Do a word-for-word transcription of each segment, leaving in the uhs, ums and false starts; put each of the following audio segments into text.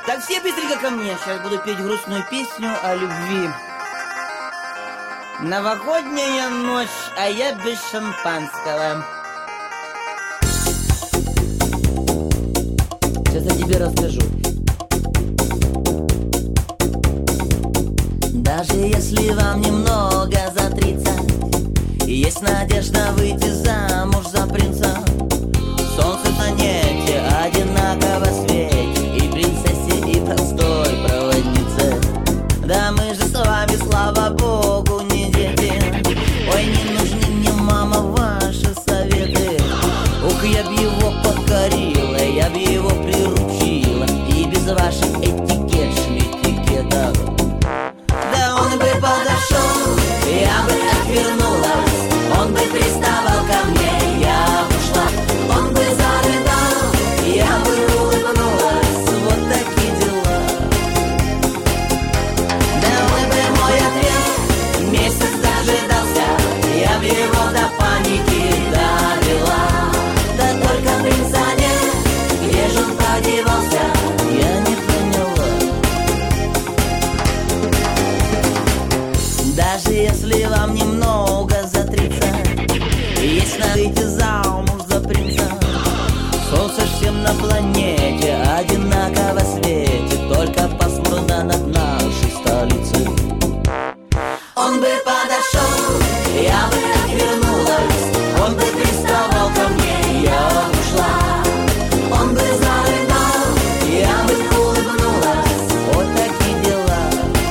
Так, все быстренько ко мне. Сейчас буду петь грустную песню о любви. Новогодняя ночь, а я без шампанского. Сейчас я тебе расскажу. Даже если вам немного за тридцать, и есть надежда выйти замуж за принца, солнце в планете одинаково светит и принцессе, и простой проводнице. Да мы же с вами, слава богу, не дети. Ой, не нужны мне, мама, ваши советы. Ух, я б его покорила, я б его приручила, и без ваших этикет, шметикетов. Да он бы подошел, я бы отвернулась, он бы приставал ко мне, я бы ушла. Он бы зарыдал, я бы улыбнулась, вот такие дела. Да он бы мой ответ месяц дожидался, я бы его до паники довела. Да только принца нет, где же он подевался, я не поняла. Даже если вам немного за тридцать, есть надо выйти замуж за принца, солнце всем на планете одинаково светит, только пасмурно над нашей столицей. Он бы подошел, я бы отвернулась, он бы приставал ко мне, я ушла. Он бы зарыдал, я бы улыбнулась, вот такие дела.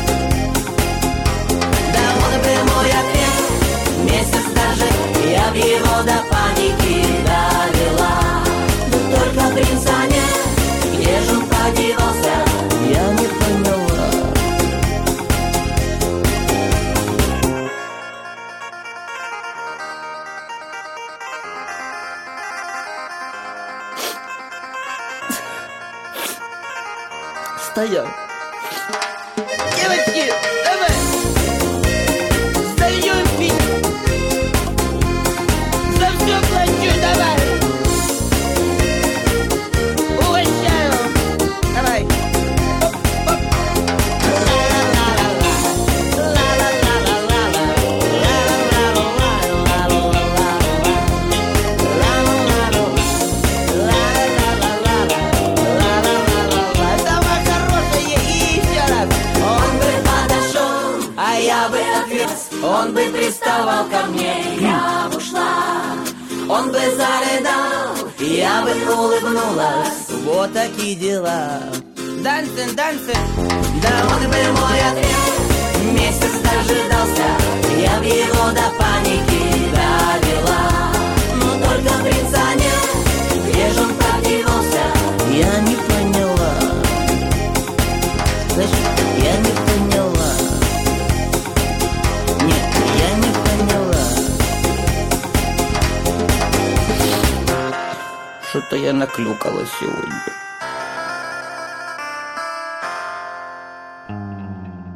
Да он бы мой ответ месяц даже, я б его до паники довела. Да только принца нет, где же он подевался, я не поняла. Стоял. Девочки, давай! Зальем пить! За все плачу, давай! Угощаю! Давай! Оп, оп. Давай, хорошее, и еще раз! Он бы подошел, а я бы отвез, он бы приставал ко мне, я бы ушла. Он бы зарыдал, я бы улыбнулась, вот такие дела. Дансен, дансен. Да он бы мой ответ месяц дожидался, я б его до паники довела. Но только принца нет, где же он подевался, я не поняла. Знаешь, я не поняла. Нет, я не поняла. Что-то я наклюкала сегодня.